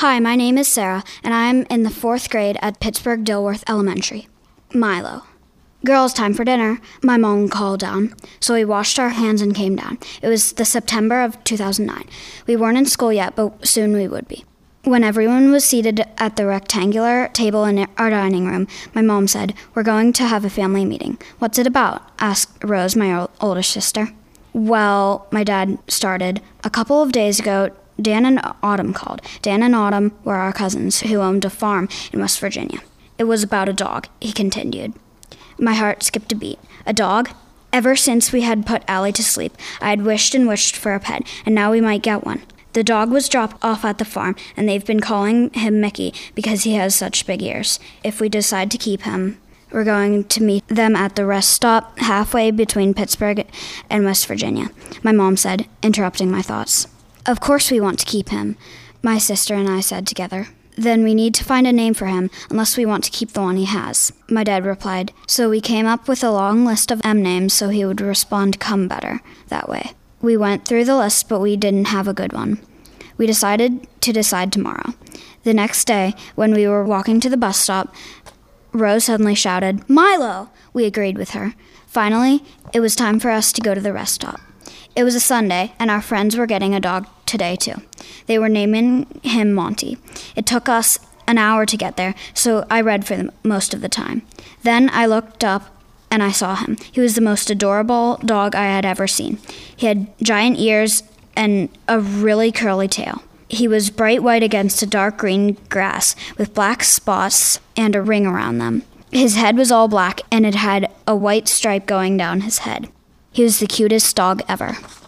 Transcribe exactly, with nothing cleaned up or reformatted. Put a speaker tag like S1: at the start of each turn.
S1: Hi, my name is Sarah, and I'm in the fourth grade at Pittsburgh Dilworth Elementary. Milo. Girls, time for dinner. My mom called down, so we washed our hands and came down. It was the September of two thousand nine. We weren't in school yet, but soon we would be. When everyone was seated at the rectangular table in our dining room, my mom said, "We're going to have a family meeting." "What's it about?" asked Rose, my o- older sister. Well, my dad started. A couple of days ago, Dan and Autumn called. Dan and Autumn were our cousins who owned a farm in West Virginia. It was about a dog, he continued. My heart skipped a beat. A dog? Ever since we had put Allie to sleep, I had wished and wished for a pet, and now we might get one. The dog was dropped off at the farm, and they've been calling him Mickey because he has such big ears. If we decide to keep him, we're going to meet them at the rest stop halfway between Pittsburgh and West Virginia, my mom said, interrupting my thoughts. Of course we want to keep him, my sister and I said together. Then we need to find a name for him, unless we want to keep the one he has, my dad replied. So we came up with a long list of M names so he would respond come better that way. We went through the list, but we didn't have a good one. We decided to decide tomorrow. The next day, when we were walking to the bus stop, Rose suddenly shouted, "Milo!" We agreed with her. Finally, it was time for us to go to the rest stop. It was a Sunday, and our friends were getting a dog today, too. They were naming him Monty. It took us an hour to get there, so I read for the most of the time. Then I looked up, and I saw him. He was the most adorable dog I had ever seen. He had giant ears and a really curly tail. He was bright white against a dark green grass with black spots and a ring around them. His head was all black, and it had a white stripe going down his head. He was the cutest dog ever.